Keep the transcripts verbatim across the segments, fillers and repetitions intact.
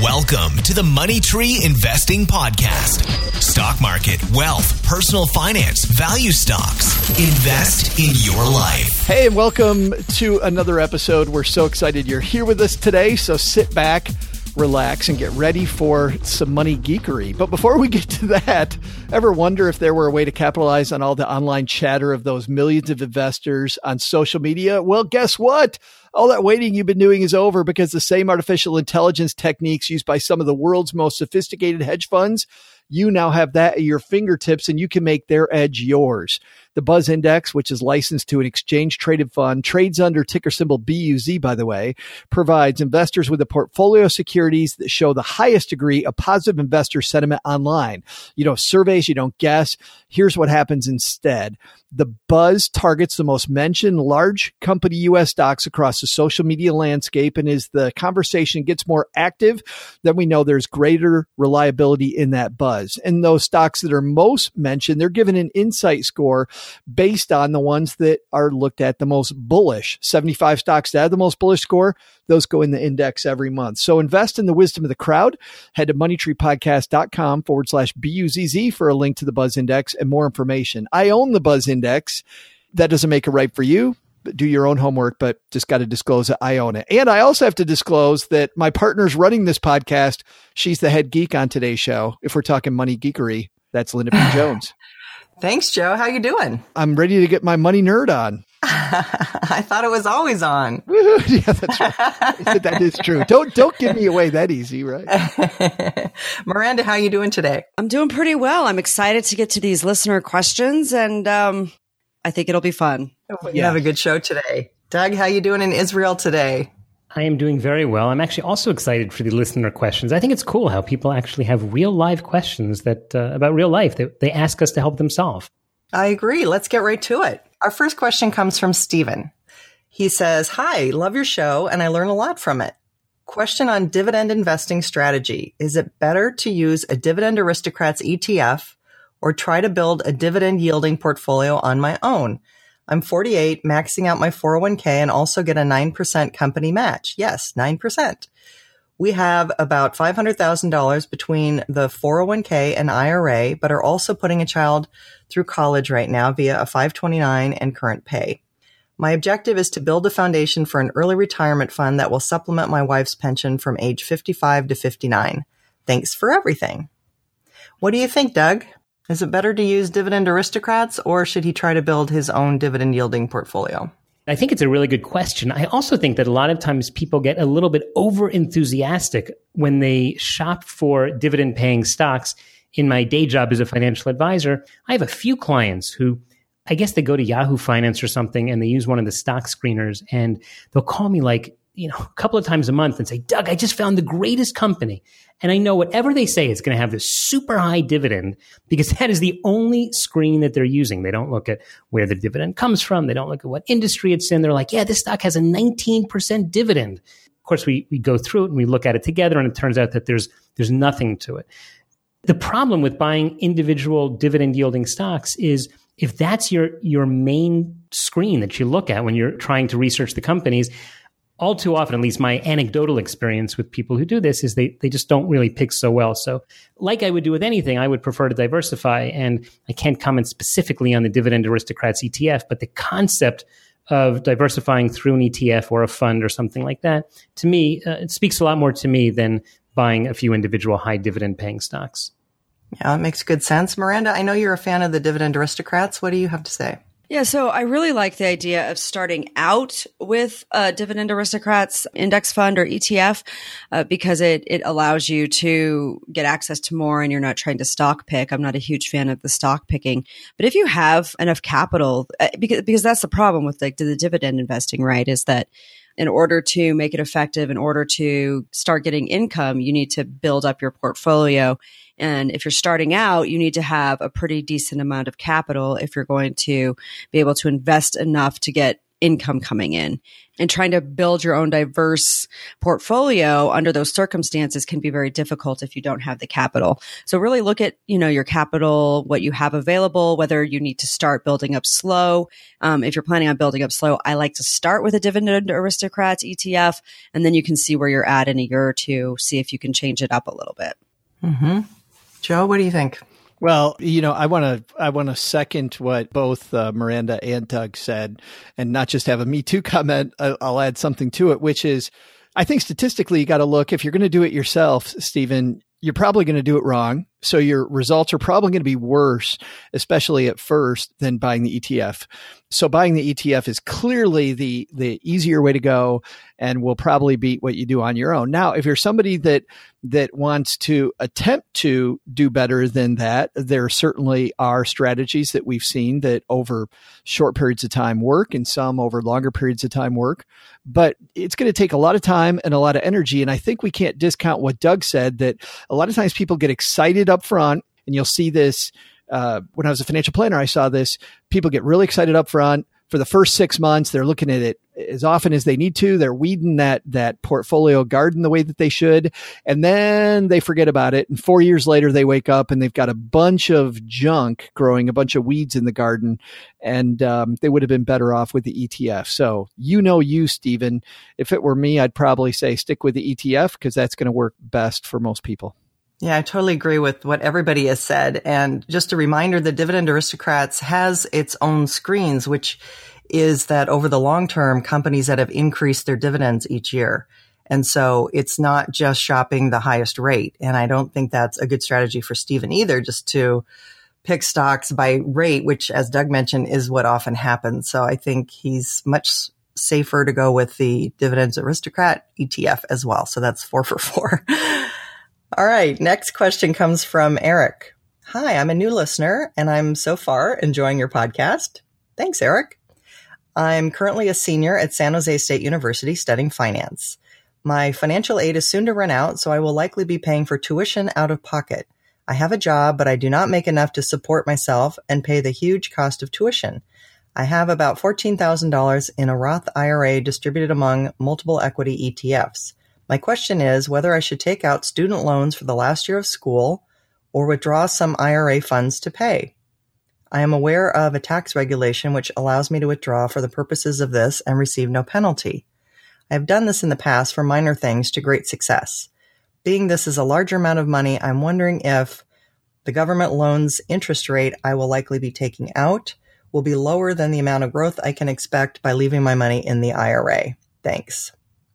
Welcome to the Money Tree Investing Podcast. Stock market, wealth, personal finance, value stocks. Invest in your life. Hey, and welcome to another episode. We're so excited you're here with us today. So sit back, relax, and get ready for some money geekery. But before we get to that, ever wonder if there were a way to capitalize on all the online chatter of those millions of investors on social media? Well, guess what? All that waiting you've been doing is over, because the same artificial intelligence techniques used by some of the world's most sophisticated hedge funds, you now have that at your fingertips, and you can make their edge yours. The Buzz Index, which is licensed to an exchange-traded fund, trades under ticker symbol B U Z, by the way, provides investors with a portfolio of securities that show the highest degree of positive investor sentiment online. You don't surveys, you don't guess. Here's what happens instead. The Buzz targets the most mentioned large company U S stocks across the social media landscape, and as the conversation gets more active, then we know there's greater reliability in that buzz. And those stocks that are most mentioned, they're given an insight score based on the ones that are looked at the most bullish. seventy-five stocks that have the most bullish score, those go in the index every month. So invest in the wisdom of the crowd. Head to moneytreepodcast.com forward slash B-U-Z-Z for a link to the Buzz Index and more information. I own the Buzz Index. That doesn't make it right for you. Do your own homework, but just got to disclose that I own it. And I also have to disclose that my partner's running this podcast. She's the head geek on today's show. If we're talking money geekery, that's Linda P. Jones. Thanks, Joe. How you doing? I'm ready to get my money nerd on. I thought it was always on. Woo-hoo. Yeah, that's right. That is true. Don't don't give me away that easy, right? Miranda, how you doing today? I'm doing pretty well. I'm excited to get to these listener questions, and um, I think it'll be fun. You yeah. have a good show today. Doug, how you doing in Israel today? I am doing very well. I'm actually also excited for the listener questions. I think it's cool how people actually have real live questions that uh, about real life that they ask us to help them solve. I agree. Let's get right to it. Our first question comes from Steven. He says, "Hi, love your show, and I learn a lot from it. Question on dividend investing strategy. Is it better to use a Dividend Aristocrats E T F or try to build a dividend yielding portfolio on my own? I'm forty-eight, maxing out my four oh one k and also get a nine percent company match. Yes, nine percent. We have about five hundred thousand dollars between the four oh one k and I R A, but are also putting a child through college right now via a five twenty-nine and current pay. My objective is to build a foundation for an early retirement fund that will supplement my wife's pension from age fifty-five to fifty-nine. Thanks for everything." What do you think, Doug? Is it better to use Dividend Aristocrats, or should he try to build his own dividend yielding portfolio? I think it's a really good question. I also think that a lot of times people get a little bit over enthusiastic when they shop for dividend paying stocks. In my day job as a financial advisor, I have a few clients who, I guess they go to Yahoo Finance or something and they use one of the stock screeners, and they'll call me like, you know, a couple of times a month and say, "Doug, I just found the greatest company." And I know whatever they say is going to have this super high dividend, because that is the only screen that they're using. They don't look at where the dividend comes from. They don't look at what industry it's in. They're like, "Yeah, this stock has a nineteen percent dividend." Of course, we we go through it and we look at it together, and it turns out that there's there's nothing to it. The problem with buying individual dividend yielding stocks is if that's your your main screen that you look at when you're trying to research the companies, all too often, at least my anecdotal experience with people who do this, is they they just don't really pick so well. So like I would do with anything, I would prefer to diversify. And I can't comment specifically on the Dividend Aristocrats E T F, but the concept of diversifying through an E T F or a fund or something like that, to me, uh, it speaks a lot more to me than buying a few individual high dividend paying stocks. Yeah, that makes good sense. Miranda, I know you're a fan of the Dividend Aristocrats. What do you have to say? Yeah, so I really like the idea of starting out with a Dividend Aristocrats index fund or E T F uh, because it it allows you to get access to more, and you're not trying to stock pick. I'm not a huge fan of the stock picking, but if you have enough capital, uh, because because that's the problem with like the dividend investing, right? Is that in order to make it effective, in order to start getting income, you need to build up your portfolio. And if you're starting out, you need to have a pretty decent amount of capital if you're going to be able to invest enough to get income coming in. And trying to build your own diverse portfolio under those circumstances can be very difficult if you don't have the capital. So really look at, you know, your capital, what you have available, whether you need to start building up slow. Um, if you're planning on building up slow, I like to start with a Dividend Aristocrats E T F, and then you can see where you're at in a year or two, see if you can change it up a little bit. Mm-hmm. Joe, what do you think? Well, you know, I want to I want to second what both uh, Miranda and Doug said, and not just have a Me Too comment. I'll, I'll add something to it, which is, I think statistically, you got to look, if you're going to do it yourself, Stephen, you're probably going to do it wrong. So your results are probably going to be worse, especially at first, than buying the E T F. So buying the E T F is clearly the the easier way to go and will probably beat what you do on your own. Now, if you're somebody that that wants to attempt to do better than that, there certainly are strategies that we've seen that over short periods of time work and some over longer periods of time work. But it's going to take a lot of time and a lot of energy. And I think we can't discount what Doug said, that a lot of times people get excited up front, and you'll see this uh, when I was a financial planner, I saw this. People get really excited up front. For the first six months, they're looking at it as often as they need to. They're weeding that that portfolio garden the way that they should. And then they forget about it. And four years later, they wake up and they've got a bunch of junk growing, a bunch of weeds in the garden. And um, they would have been better off with the E T F. So you know you, Stephen. If it were me, I'd probably say stick with the E T F because that's going to work best for most people. Yeah, I totally agree with what everybody has said. And just a reminder, the Dividend Aristocrats has its own screens, which is that over the long term, companies that have increased their dividends each year. And so it's not just shopping the highest rate. And I don't think that's a good strategy for Stephen either, just to pick stocks by rate, which, as Doug mentioned, is what often happens. So I think he's much safer to go with the Dividends Aristocrat E T F as well. So that's four for four. All right. Next question comes from Eric. Hi, I'm a new listener and I'm so far enjoying your podcast. Thanks, Eric. I'm currently a senior at San Jose State University studying finance. My financial aid is soon to run out, so I will likely be paying for tuition out of pocket. I have a job, but I do not make enough to support myself and pay the huge cost of tuition. I have about fourteen thousand dollars in a Roth I R A distributed among multiple equity E T Fs. My question is whether I should take out student loans for the last year of school or withdraw some I R A funds to pay. I am aware of a tax regulation which allows me to withdraw for the purposes of this and receive no penalty. I have done this in the past for minor things to great success. Being this is a larger amount of money, I'm wondering if the government loans interest rate I will likely be taking out will be lower than the amount of growth I can expect by leaving my money in the I R A. Thanks.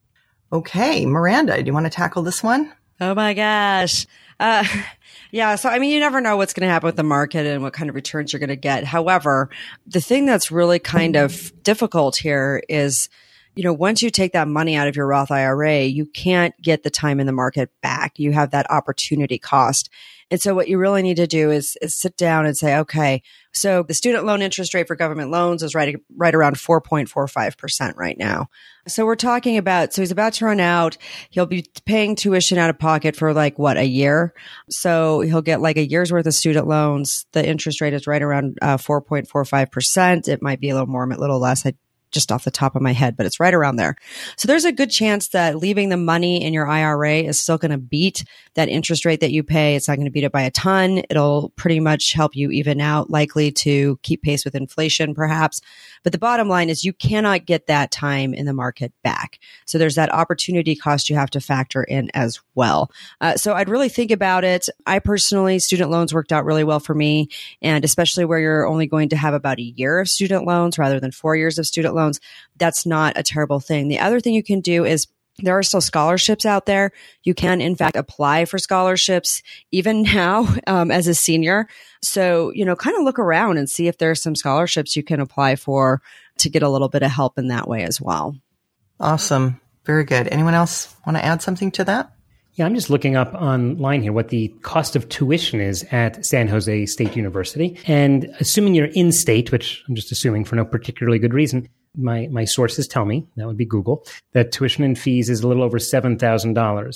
Okay, Miranda, do you want to tackle this one? Oh my gosh. Uh, yeah. So, I mean, you never know what's going to happen with the market and what kind of returns you're going to get. However, the thing that's really kind of difficult here is, you know, once you take that money out of your Roth I R A, you can't get the time in the market back. You have that opportunity cost. And so what you really need to do is, is sit down and say, okay, so the student loan interest rate for government loans is right, right around four point four five percent right now. So we're talking about, so he's about to run out. He'll be paying tuition out of pocket for like, what, a year? So he'll get like a year's worth of student loans. The interest rate is right around uh, four point four five percent. It might be a little more, a little less. I just off the top of my head, but it's right around there. So there's a good chance that leaving the money in your I R A is still going to beat that interest rate that you pay. It's not going to beat it by a ton. It'll pretty much help you even out, likely to keep pace with inflation, perhaps. But the bottom line is you cannot get that time in the market back. So there's that opportunity cost you have to factor in as well. Uh, so I'd really think about it. I personally, student loans worked out really well for me. And especially where you're only going to have about a year of student loans rather than four years of student loans, that's not a terrible thing. The other thing you can do is there are still scholarships out there. You can, in fact, apply for scholarships even now um, as a senior. So, you know, kind of look around and see if there are some scholarships you can apply for to get a little bit of help in that way as well. Awesome. Very good. Anyone else want to add something to that? Yeah, I'm just looking up online here what the cost of tuition is at San Jose State University. And assuming you're in state, which I'm just assuming for no particularly good reason, my my sources tell me, that would be Google, that tuition and fees is a little over seven thousand dollars.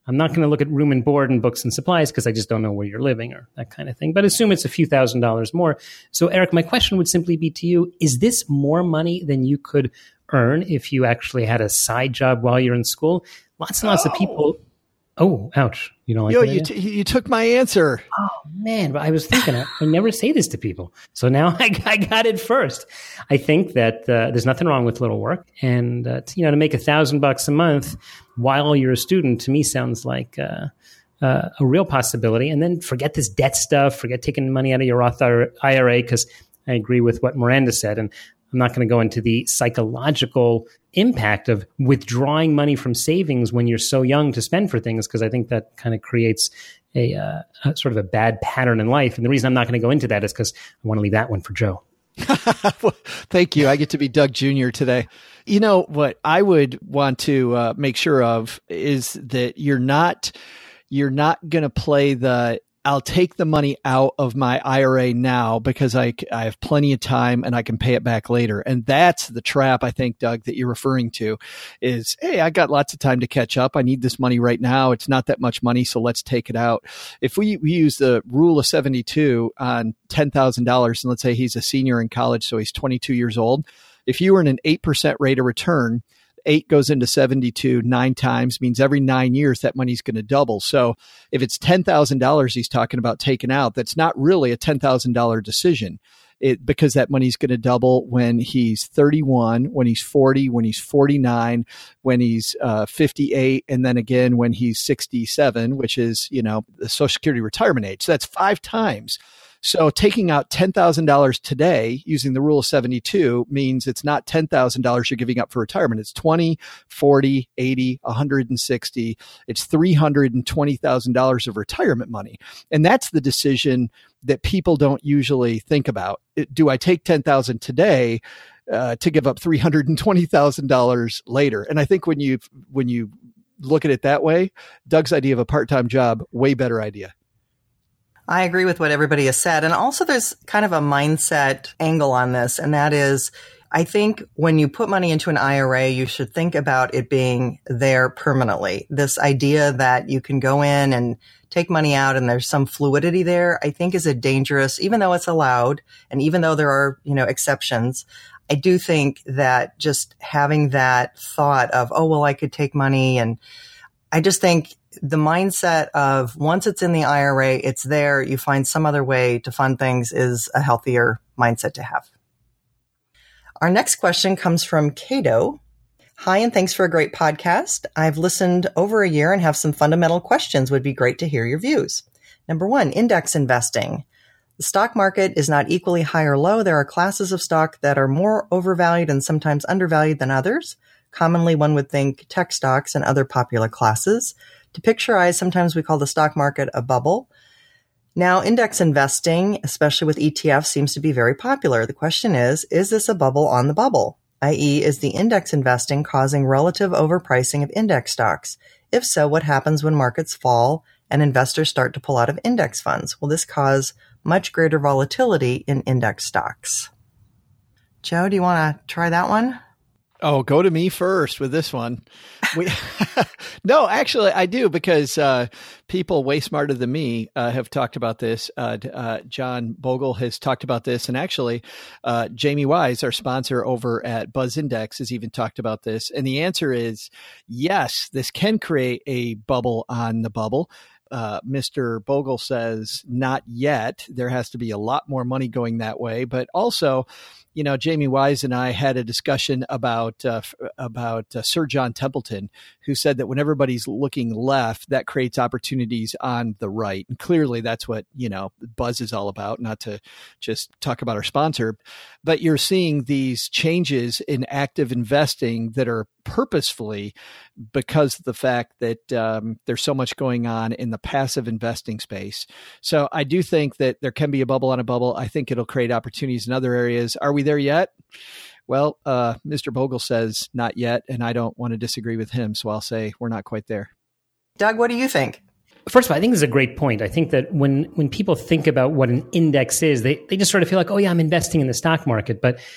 I'm not going to look at room and board and books and supplies because I just don't know where you're living or that kind of thing. But assume it's a few thousand dollars more. So Eric, my question would simply be to you, is this more money than you could earn if you actually had a side job while you're in school? Lots and lots oh. of people. Oh, ouch. You don't like Yo, that? you, t- you took my answer. Oh, man. But I was thinking, I, I never say this to people. So now I, I got it first. I think that uh, there's nothing wrong with little work. And, uh, to, you know, to make a thousand bucks a month while you're a student, to me, sounds like uh, uh, a real possibility. And then forget this debt stuff. Forget taking money out of your Roth I R A, because I agree with what Miranda said. And I'm not going to go into the psychological impact of withdrawing money from savings when you're so young to spend for things, because I think that kind of creates a, uh, a sort of a bad pattern in life. And the reason I'm not going to go into that is because I want to leave that one for Joe. Well, thank you. I get to be Doug Junior today. You know, what I would want to uh, make sure of is that you're not, you're not going to play the I'll take the money out of my I R A now because I, I have plenty of time and I can pay it back later. And that's the trap, I think, Doug, that you're referring to is, hey, I got lots of time to catch up. I need this money right now. It's not that much money, so let's take it out. If we, we use the rule of seventy-two on ten thousand dollars, and let's say he's a senior in college, so he's twenty-two years old. If you earn an eight percent rate of return, eight goes into seventy-two nine times, means every nine years that money's going to double. So if it's ten thousand dollars he's talking about taking out, that's not really a ten thousand dollars decision. It, because that money's going to double when he's thirty-one, when he's forty, when he's forty-nine, when he's uh, fifty-eight, and then again when he's sixty-seven, which is, you know, the Social Security retirement age. So that's five times. So taking out ten thousand dollars today using the rule of seventy-two means it's not ten thousand dollars you're giving up for retirement. It's twenty, forty, eighty, one hundred sixty. It's three hundred twenty thousand dollars of retirement money. And that's the decision that people don't usually think about. It, do I take ten thousand dollars today uh, to give up three hundred twenty thousand dollars later? And I think when you when you look at it that way, Doug's idea of a part-time job, way better idea. I agree with what everybody has said. And also there's kind of a mindset angle on this. And that is, I think when you put money into an I R A, you should think about it being there permanently. This idea that you can go in and take money out and there's some fluidity there, I think is a dangerous, even though it's allowed and even though there are, you know, exceptions, I do think that just having that thought of, oh, well, I could take money. And I just think the mindset of once it's in the I R A, it's there, you find some other way to fund things is a healthier mindset to have. Our next question comes from Cato. Hi, and thanks for a great podcast. I've listened over a year and have some fundamental questions. Would be great to hear your views. Number one, index investing. The stock market is not equally high or low. There are classes of stock that are more overvalued and sometimes undervalued than others. Commonly, one would think tech stocks and other popular classes. To picturize, sometimes we call the stock market a bubble. Now, index investing, especially with E T Fs, seems to be very popular. The question is, is this a bubble on the bubble? that is, is the index investing causing relative overpricing of index stocks? If so, what happens when markets fall and investors start to pull out of index funds? Will this cause much greater volatility in index stocks? Joe, do you want to try that one? Oh, go to me first with this one. We, no, actually, I do because uh, people way smarter than me uh, have talked about this. Uh, uh, John Bogle has talked about this. And actually, uh, Jamie Wise, our sponsor over at Buzz Index, has even talked about this. And the answer is yes, this can create a bubble on the bubble. Uh, Mister Bogle says not yet. There has to be a lot more money going that way. But also, you know, Jamie Wise and I had a discussion about uh, about uh, Sir John Templeton, who said that when everybody's looking left, that creates opportunities on the right. And clearly that's what, you know, Buzz is all about, not to just talk about our sponsor. But you're seeing these changes in active investing that are purposefully because of the fact that um, there's so much going on in the passive investing space. So I do think that there can be a bubble on a bubble. I think it'll create opportunities in other areas. Are we there yet? Well, uh, Mister Bogle says not yet, and I don't want to disagree with him. So I'll say we're not quite there. Doug, what do you think? First of all, I think this is a great point. I think that when, when people think about what an index is, they, they just sort of feel like, oh yeah, I'm investing in the stock market. But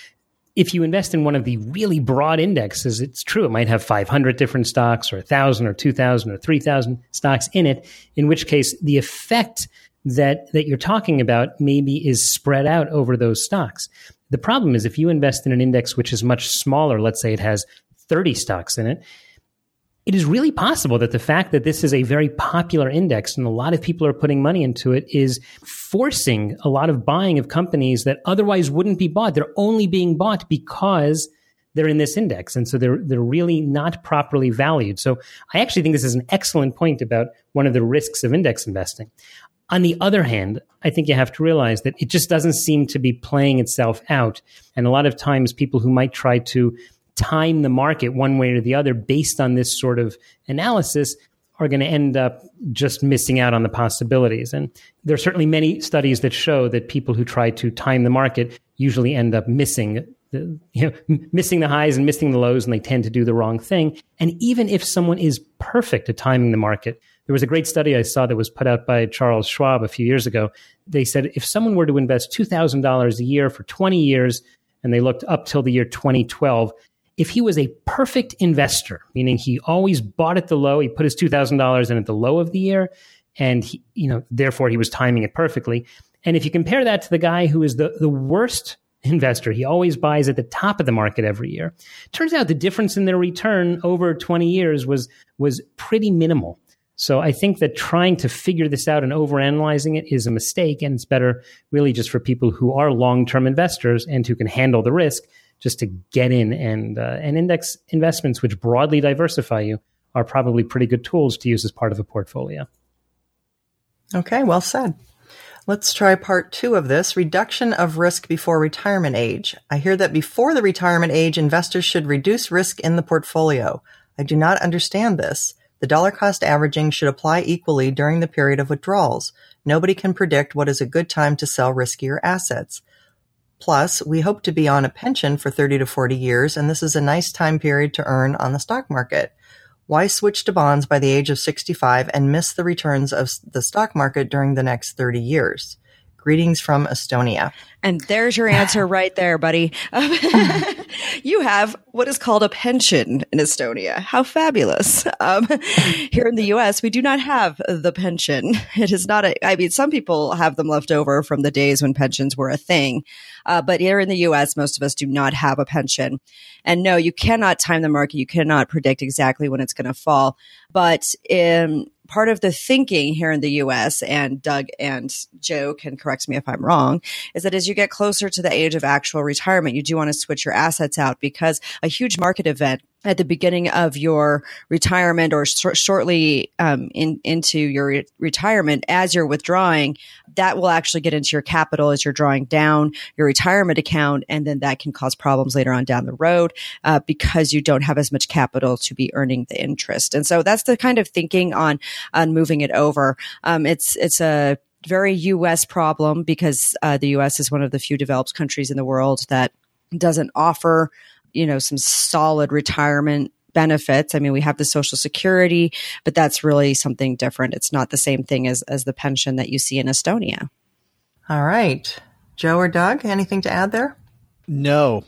If you invest in one of the really broad indexes, it's true, it might have five hundred different stocks or one thousand or two thousand or three thousand stocks in it, in which case the effect that, that you're talking about maybe is spread out over those stocks. The problem is if you invest in an index which is much smaller, let's say it has thirty stocks in it, it is really possible that the fact that this is a very popular index and a lot of people are putting money into it is forcing a lot of buying of companies that otherwise wouldn't be bought. They're only being bought because they're in this index. And so they're, they're really not properly valued. So I actually think this is an excellent point about one of the risks of index investing. On the other hand, I think you have to realize that it just doesn't seem to be playing itself out. And a lot of times people who might try to time the market one way or the other based on this sort of analysis are going to end up just missing out on the possibilities. And there are certainly many studies that show that people who try to time the market usually end up missing the, you know, missing the highs and missing the lows, and they tend to do the wrong thing. And even if someone is perfect at timing the market, there was a great study I saw that was put out by Charles Schwab a few years ago. They said if someone were to invest two thousand dollars a year for twenty years, and they looked up till the year twenty twelve, if he was a perfect investor, meaning he always bought at the low, he put his two thousand dollars in at the low of the year, and he, you know, therefore he was timing it perfectly. And if you compare that to the guy who is the, the worst investor, he always buys at the top of the market every year. Turns out the difference in their return over twenty years was, was pretty minimal. So I think that trying to figure this out and overanalyzing it is a mistake, and it's better really just for people who are long-term investors and who can handle the risk just to get in. And, uh, and index investments, which broadly diversify you, are probably pretty good tools to use as part of a portfolio. Okay, well said. Let's try part two of this, reduction of risk before retirement age. I hear that before the retirement age, investors should reduce risk in the portfolio. I do not understand this. The dollar cost averaging should apply equally during the period of withdrawals. Nobody can predict what is a good time to sell riskier assets. Plus, we hope to be on a pension for thirty to forty years, and this is a nice time period to earn on the stock market. Why switch to bonds by the age of sixty-five and miss the returns of the stock market during the next thirty years? Greetings from Estonia. And there's your answer right there, buddy. Um, you have what is called a pension in Estonia. How fabulous. Um, here in the U S, we do not have the pension. It is not a, I mean, some people have them left over from the days when pensions were a thing. Uh, but here in the U S, most of us do not have a pension. And no, you cannot time the market. You cannot predict exactly when it's going to fall. But in part of the thinking here in the U S, and Doug and Joe can correct me if I'm wrong, is that as you get closer to the age of actual retirement, you do want to switch your assets out, because a huge market event at the beginning of your retirement or sh- shortly um, in, into your re- retirement, as you're withdrawing, that will actually get into your capital as you're drawing down your retirement account. And then that can cause problems later on down the road uh, because you don't have as much capital to be earning the interest. And so that's the kind of thinking on, on moving it over. Um, it's, it's a very U S problem, because uh, the U S is one of the few developed countries in the world that doesn't offer, you know, some solid retirement benefits. I mean, we have the Social Security, but that's really something different. It's not the same thing as, as the pension that you see in Estonia. All right. Joe or Doug, anything to add there? No.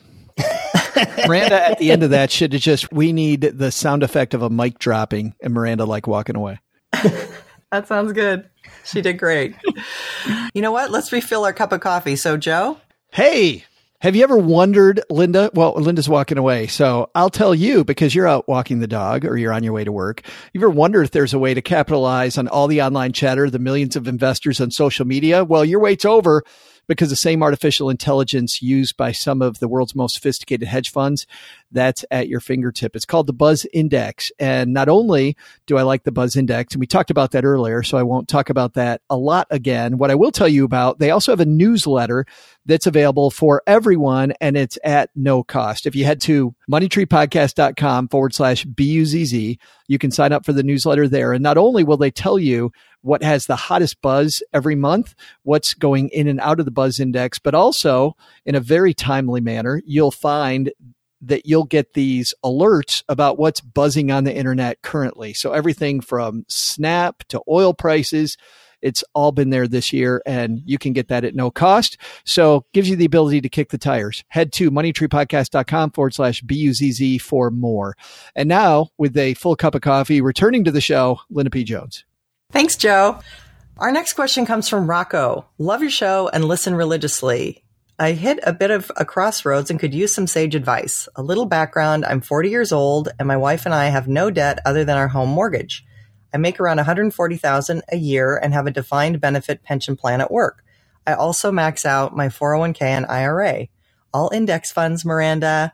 Miranda at the end of that should have just, we need the sound effect of a mic dropping and Miranda like walking away. That sounds good. She did great. You know what? Let's refill our cup of coffee. So, Joe? Hey, have you ever wondered, Linda? Well, Linda's walking away, so I'll tell you, because you're out walking the dog or you're on your way to work. You ever wonder if there's a way to capitalize on all the online chatter, the millions of investors on social media? Well, your wait's over, because the same artificial intelligence used by some of the world's most sophisticated hedge funds, that's at your fingertip. It's called the Buzz Index. And not only do I like the Buzz Index, and we talked about that earlier, so I won't talk about that a lot again. What I will tell you about, they also have a newsletter that's available for everyone, and it's at no cost. If you head to moneytreepodcast.com forward slash B-U-Z-Z, you can sign up for the newsletter there. And not only will they tell you what has the hottest buzz every month, what's going in and out of the Buzz Index, but also in a very timely manner, you'll find that you'll get these alerts about what's buzzing on the internet currently. So everything from Snap to oil prices. It's all been there this year, and you can get that at no cost. So gives you the ability to kick the tires. Head to moneytreepodcast.com forward slash B-U-Z-Z for more. And now, with a full cup of coffee, returning to the show, Linda P. Jones. Thanks, Joe. Our next question comes from Rocco. Love your show and listen religiously. I hit a bit of a crossroads and could use some sage advice. A little background. I'm forty years old and my wife and I have no debt other than our home mortgage. I make around one hundred forty thousand dollars a year and have a defined benefit pension plan at work. I also max out my four oh one k and I R A. All index funds, Miranda.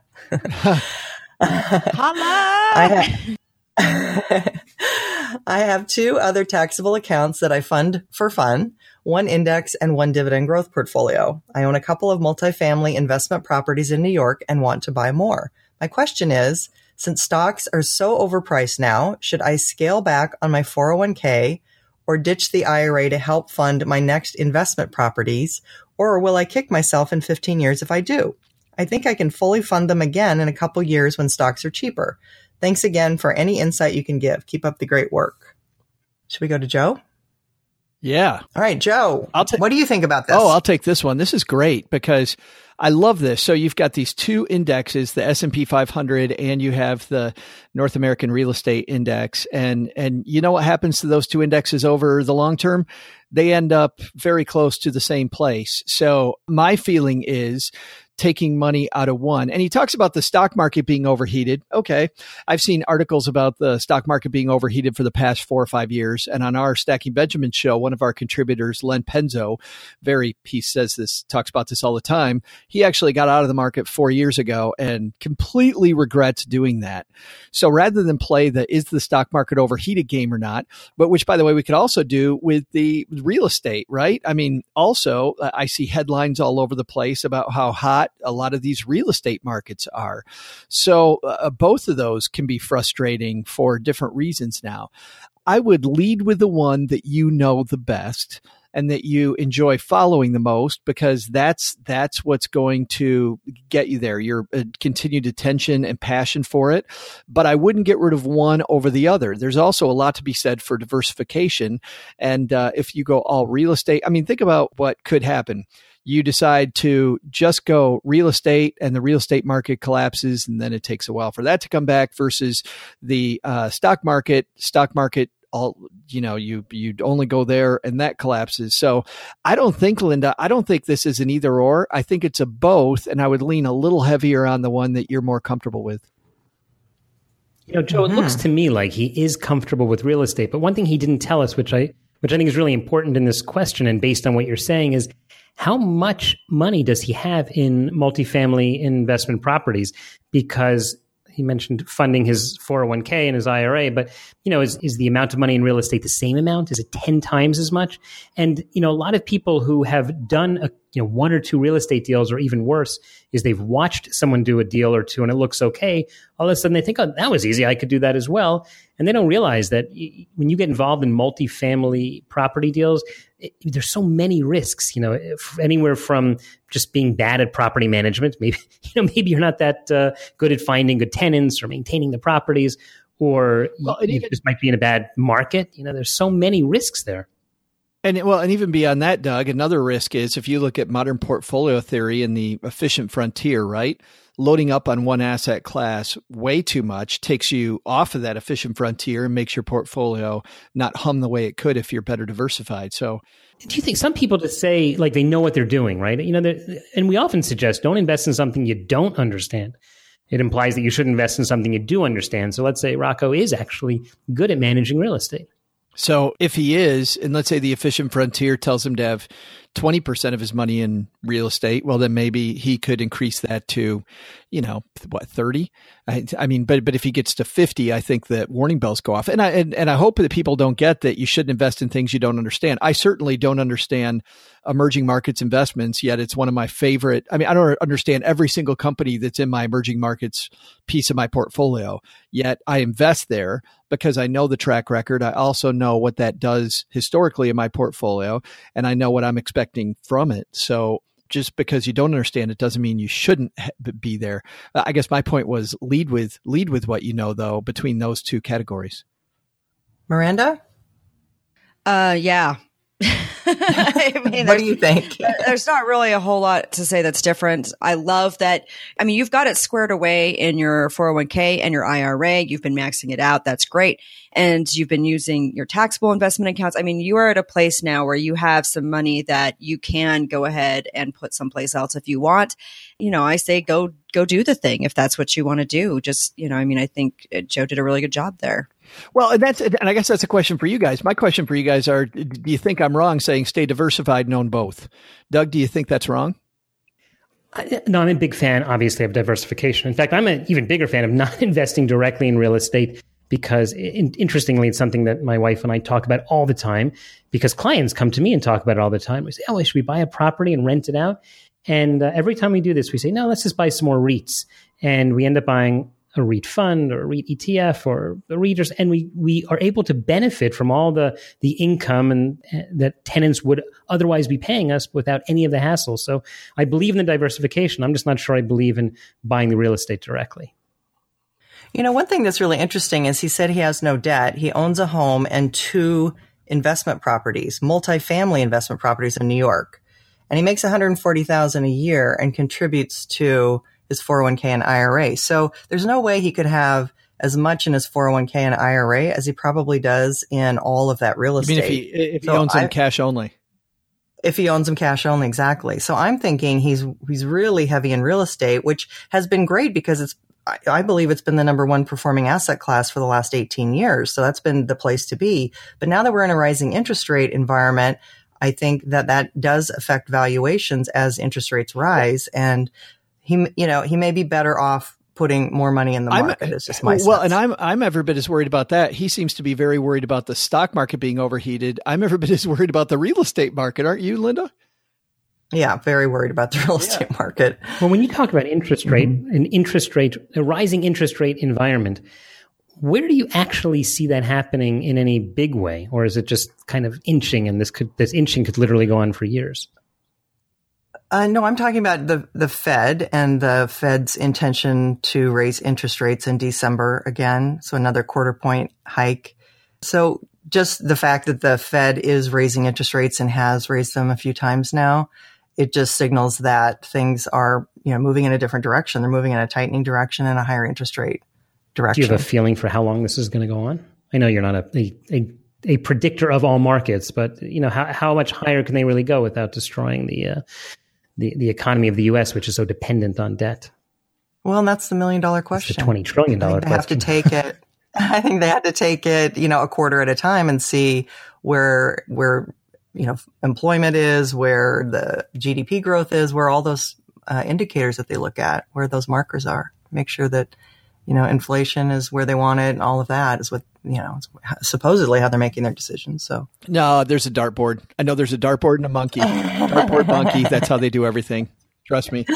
I, have, I have two other taxable accounts that I fund for fun. One index and one dividend growth portfolio. I own a couple of multifamily investment properties in New York and want to buy more. My question is, since stocks are so overpriced now, should I scale back on my four oh one k or ditch the I R A to help fund my next investment properties, or will I kick myself in fifteen years if I do? I think I can fully fund them again in a couple years when stocks are cheaper. Thanks again for any insight you can give. Keep up the great work. Should we go to Joe? Yeah. All right, Joe, I'll ta- what do you think about this? Oh, I'll take this one. This is great because I love this. So you've got these two indexes, the S and P five hundred and you have the North American Real Estate Index. And, and you know what happens to those two indexes over the long term? They end up very close to the same place. So my feeling is taking money out of one. And he talks about the stock market being overheated. Okay. I've seen articles about the stock market being overheated for the past four or five years. And on our Stacking Benjamin show, one of our contributors, Len Penzo, very, he says this, talks about this all the time. He actually got out of the market four years ago and completely regrets doing that. So rather than play the, is the stock market overheated game or not, but which by the way, we could also do with the real estate, right? I mean, also I see headlines all over the place about how hot a lot of these real estate markets are. So uh, both of those can be frustrating for different reasons now. I would lead with the one that you know the best and that you enjoy following the most, because that's that's what's going to get you there, your uh, continued attention and passion for it. But I wouldn't get rid of one over the other. There's also a lot to be said for diversification. And uh, if you go all real estate, I mean, think about what could happen. You decide to just go real estate and the real estate market collapses, and then it takes a while for that to come back versus the uh, stock market, stock market, all, you know, you, you'd only go there and that collapses. So I don't think, Linda, I don't think this is an either or. I think it's a both. And I would lean a little heavier on the one that you're more comfortable with. You know, Joe, mm-hmm. It looks to me like he is comfortable with real estate, but one thing he didn't tell us, which I, which I think is really important in this question, and based on what you're saying, is how much money does he have in multifamily investment properties? Because he mentioned funding his four oh one k and his I R A, but, you know, is, is the amount of money in real estate the same amount? Is it ten times as much? And, you know, a lot of people who have done a, you know, one or two real estate deals, or even worse, is they've watched someone do a deal or two and it looks okay. All of a sudden they think, oh, that was easy, I could do that as well. And they don't realize that y- when you get involved in multifamily property deals, it, there's so many risks, you know, anywhere from just being bad at property management. Maybe, you know, maybe you're not that uh, good at finding good tenants or maintaining the properties, or well, you, even, you just might be in a bad market. You know, there's so many risks there. And well, and even beyond that, Doug, another risk is if you look at modern portfolio theory and the efficient frontier, right? Loading up on one asset class way too much takes you off of that efficient frontier and makes your portfolio not hum the way it could if you're better diversified. So do you think some people just say like they know what they're doing, right? You know, and we often suggest don't invest in something you don't understand. It implies that you should invest in something you do understand. So let's say Rocco is actually good at managing real estate. So if he is, and let's say the efficient frontier tells him to have twenty percent of his money in real estate, well, then maybe he could increase that to, you know, what, thirty? I, I mean, but but if he gets to fifty, I think that warning bells go off. And I and, and I hope that people don't get that you shouldn't invest in things you don't understand. I certainly don't understand emerging markets investments, yet it's one of my favorite. I mean, I don't understand every single company that's in my emerging markets piece of my portfolio, yet I invest there because I know the track record. I also know what that does historically in my portfolio, and I know what I'm expecting from it. So just because you don't understand it doesn't mean you shouldn't be there. I guess my point was lead with lead with what you know, though, between those two categories. Miranda? Uh, yeah. I mean, what do you think? There's not really a whole lot to say that's different. I love that. I mean, you've got it squared away in your four oh one k and your I R A. You've been maxing it out. That's great. And you've been using your taxable investment accounts. I mean, you are at a place now where you have some money that you can go ahead and put someplace else if you want. You know, I say go, go do the thing if that's what you want to do. Just, you know, I mean, I think Joe did a really good job there. Well, and that's, and I guess that's a question for you guys. My question for you guys are, do you think I'm wrong saying stay diversified and own both? Doug, do you think that's wrong? I, no, I'm a big fan, obviously, of diversification. In fact, I'm an even bigger fan of not investing directly in real estate because, in, interestingly, it's something that my wife and I talk about all the time because clients come to me and talk about it all the time. We say, oh, should we buy a property and rent it out? And uh, every time we do this, we say, no, let's just buy some more REITs. And we end up buying a REIT fund or a REIT E T F or the REITers, and we we are able to benefit from all the the income and uh, that tenants would otherwise be paying us without any of the hassle. So I believe in the diversification. I'm just not sure I believe in buying the real estate directly. You know, one thing that's really interesting is he said he has no debt. He owns a home and two investment properties, multifamily investment properties in New York, and he makes one hundred forty thousand dollars a year and contributes to his four oh one k and I R A. So there's no way he could have as much in his four oh one k and I R A as he probably does in all of that real estate. I mean, if he, if he so owns them I, cash only. If he owns them cash only, exactly. So I'm thinking he's he's really heavy in real estate, which has been great because it's I, I believe it's been the number one performing asset class for the last eighteen years. So that's been the place to be. But now that we're in a rising interest rate environment, I think that that does affect valuations as interest rates rise. And he, you know, he may be better off putting more money in the market. I'm, it's just my well, sense. and I'm I'm every bit as worried about that. He seems to be very worried about the stock market being overheated. I'm every bit as worried about the real estate market, aren't you, Linda? Yeah, very worried about the real estate yeah. market. Well, when you talk about interest rate, mm-hmm. an interest rate, a rising interest rate environment, where do you actually see that happening in any big way, or is it just kind of inching? And this could this inching could literally go on for years. Uh, no, I'm talking about the, the Fed and the Fed's intention to raise interest rates in December again. So another quarter point hike. So just the fact that the Fed is raising interest rates and has raised them a few times now, it just signals that things are, you know, moving in a different direction. They're moving in a tightening direction and a higher interest rate direction. Do you have a feeling for how long this is going to go on? I know you're not a, a, a, a predictor of all markets, but you know, how, how much higher can they really go without destroying the, uh, The, the economy of the U S, which is so dependent on debt? Well, and that's the million dollar question. It's the twenty trillion dollars question. They have to take it. I think they have to take it, you know, a quarter at a time and see where, where, you know, employment is, where the G D P growth is, where all those uh, indicators that they look at, where those markers are. Make sure that, you know, inflation is where they want it and all of that is what, you know, supposedly how they're making their decisions. So no, there's a dartboard. I know there's a dartboard and a monkey. Dartboard, monkey. That's how they do everything. Trust me.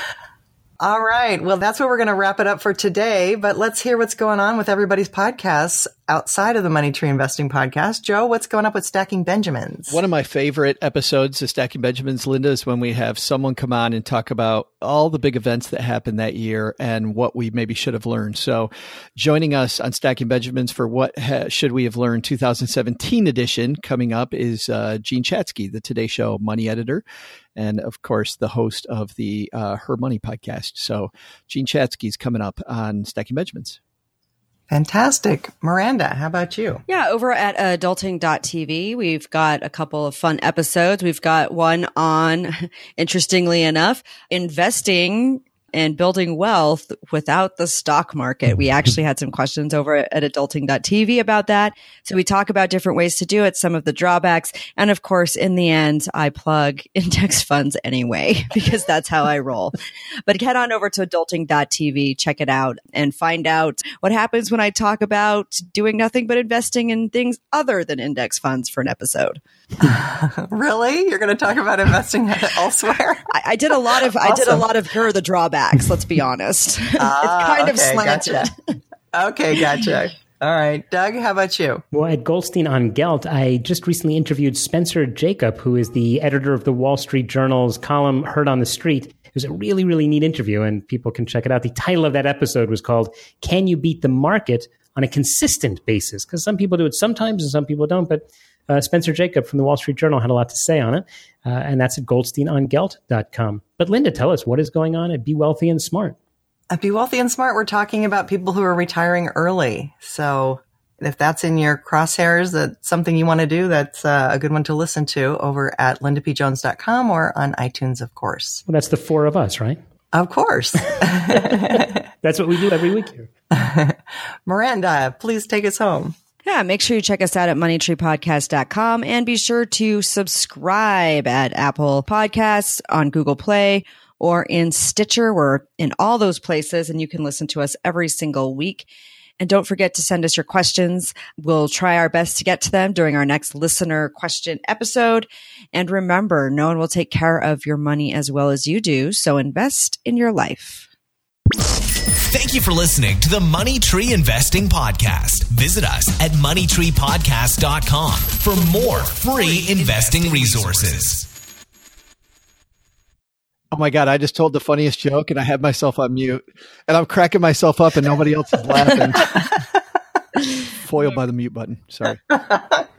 All right. Well, that's where we're going to wrap it up for today. But let's hear what's going on with everybody's podcasts outside of the Money Tree Investing Podcast. Joe, what's going up with Stacking Benjamins? One of my favorite episodes of Stacking Benjamins, Linda, is when we have someone come on and talk about all the big events that happened that year and what we maybe should have learned. So joining us on Stacking Benjamins for What ha- Should We Have Learned twenty seventeen edition coming up is uh, Jean Chatzky, the Today Show money editor, and of course, the host of the uh, Her Money podcast. So Jean Chatzky is coming up on Stacking Benjamins. Fantastic. Miranda, how about you? Yeah, over at adulting dot t v, we've got a couple of fun episodes. We've got one on, interestingly enough, investing and building wealth without the stock market. We actually had some questions over at adulting dot t v about that. So we talk about different ways to do it, some of the drawbacks. And of course, in the end, I plug index funds anyway, because that's how I roll. But head on over to adulting dot t v, check it out, and find out what happens when I talk about doing nothing but investing in things other than index funds for an episode. Really? You're going to talk about investing elsewhere? I, I did a lot of, awesome. I did a lot of here are the drawbacks. Let's be honest. Ah, it's kind okay, of slanted. Gotcha. Okay. Gotcha. All right. Doug, how about you? Well, at Goldstein on Gelt, I just recently interviewed Spencer Jacob, who is the editor of the Wall Street Journal's column Heard on the Street. It was a really, really neat interview, and people can check it out. The title of that episode was called, Can You Beat the Market on a consistent basis, because some people do it sometimes and some people don't. But uh, Spencer Jacob from the Wall Street Journal had a lot to say on it, uh, and that's at goldstein on gelt dot com. But Linda, tell us, what is going on at Be Wealthy and Smart? At Be Wealthy and Smart, we're talking about people who are retiring early. So if that's in your crosshairs, that's something you want to do, that's uh, a good one to listen to over at linda p jones dot com or on iTunes, of course. Well, that's the four of us, right? Of course. That's what we do every week here. Miranda, please take us home. Yeah, make sure you check us out at money tree podcast dot com and be sure to subscribe at Apple Podcasts, on Google Play, or in Stitcher. We're in all those places and you can listen to us every single week. And don't forget to send us your questions. We'll try our best to get to them during our next listener question episode. And remember, no one will take care of your money as well as you do. So invest in your life. Thank you for listening to the Money Tree Investing Podcast. Visit us at money tree podcast dot com for more free investing resources. Oh my God, I just told the funniest joke and I had myself on mute and I'm cracking myself up and nobody else is laughing. Foiled by the mute button. Sorry.